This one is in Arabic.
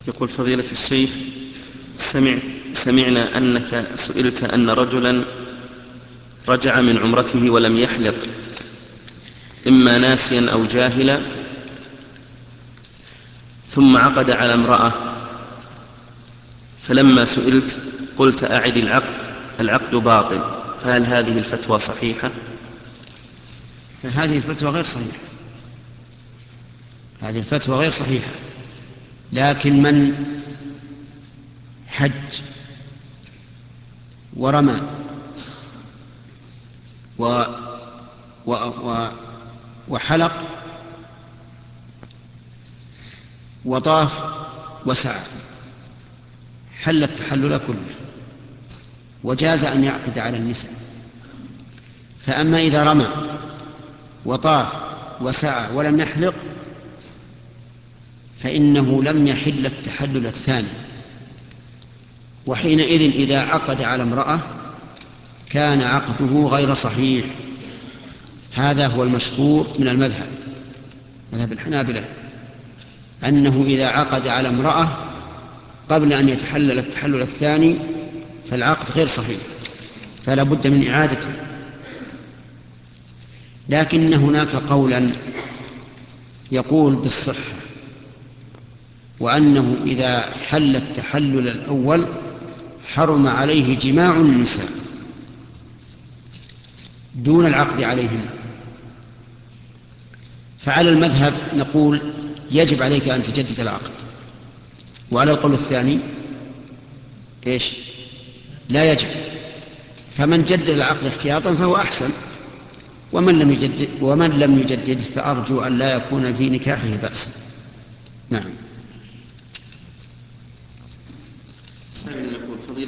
يقول فضيلة الشيخ: سمعنا أنك سئلت أن رجلا رجع من عمرته ولم يحلق، إما ناسيا أو جاهلا، ثم عقد على امرأة، فلما سئلت قلت أعد العقد باطل، فهل هذه الفتوى صحيحة؟ هذه الفتوى غير صحيحة. هذه الفتوى غير صحيحة. لكن من حج ورمى وحلق وطاف وسعى حل التحلل كله، وجاز أن يعقد على النساء. فأما إذا رمى وطاف وسعى ولم يحلق فإنه لم يحل التحلل الثاني، وحينئذ إذا عقد على امرأة كان عقده غير صحيح. هذا هو المشهور من مذهب الحنابلة، أنه إذا عقد على امرأة قبل أن يتحلل التحلل الثاني فالعقد غير صحيح، فلا بد من إعادته. لكن هناك قولا يقول بالصحة، وأنه إذا حل التحلل الأول حرم عليه جماع النساء دون العقد عليهن. فعلى المذهب نقول يجب عليك أن تجدد العقد، وعلى القول الثاني لا يجب. فمن جدد العقد احتياطا فهو أحسن، ومن لم يجدده فأرجو أن لا يكون في نكاحه بأس. نعم.